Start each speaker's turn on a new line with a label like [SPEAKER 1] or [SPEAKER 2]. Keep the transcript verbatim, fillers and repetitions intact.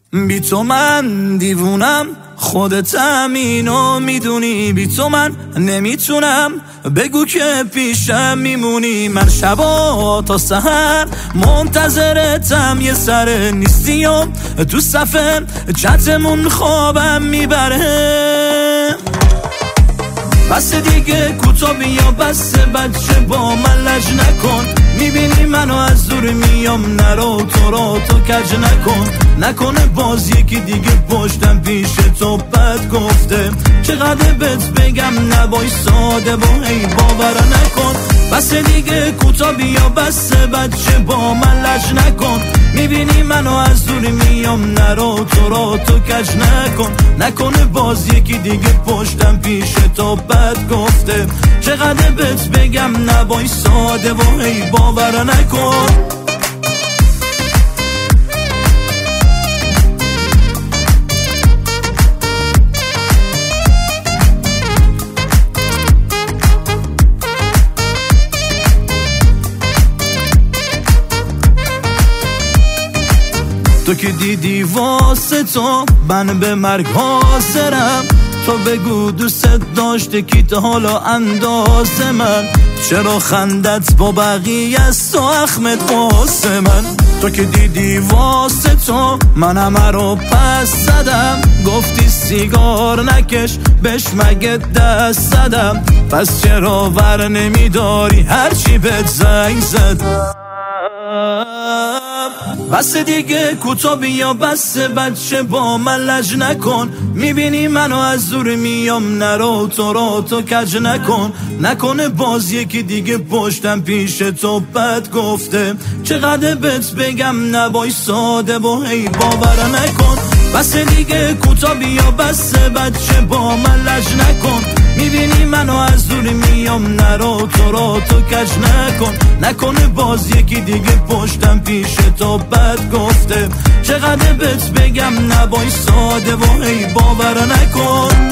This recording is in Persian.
[SPEAKER 1] بی تو من دیوونم، خودت همینو میدونی. بی تو من نمیتونم، بگو که پیشم میمونی. من شبا تا سحر منتظرتم، یه سر نیستی و تو صفحه چتمون خوابم میبره. بس دیگه کوتا بیا، بس بچه با من لج نکن. میبینی منو از دور میام، نرو تو را تو کج نکن. نکنه باز یکی دیگه پشتم پیش تو بد گفته. چقدر بهت بگم نبای ساده و هی باور نکن. بس دیگه کوتا بیا، بس بچه با من لج نکن. میبینی منو از دور میام، نرو تو را تو کج نکن. نکنه باز یکی دیگه پشتم پیش تو بد گفته. چقدر بهت بگم نبای ساده و هی باور نکن. تو که دیدی واسه تو من به مرگ حاضرم. تو بگو دوست داشته کی تا حالا انداز من. چرا خندت با بقیه است و اخمت واسه من. تو که دیدی واسه تو من همه رو پس زدم. گفتی سیگار نکش بهش مگه دست زدم. پس چرا ور نمیداری هرچی بهت زنگ زدم. بس دیگه کوتا بیا، بس بچه با من لج نکن. میبینی منو از دور میام، نرو تو را تو کج نکن. نکنه باز یکی دیگه پشتم پیش تو بد گفته. چقدر بهت بگم نبای ساده و هی باور نکن. بس دیگه کوتا بیا، بس بچه با من لج نکن. میبینی منو از دور میام، نرو تو را تو کج نکن. نکنه باز یکی دیگه پشتم پیش تو بد گفته. چقدر بهت بگم نبای ساده و هی باور نکن.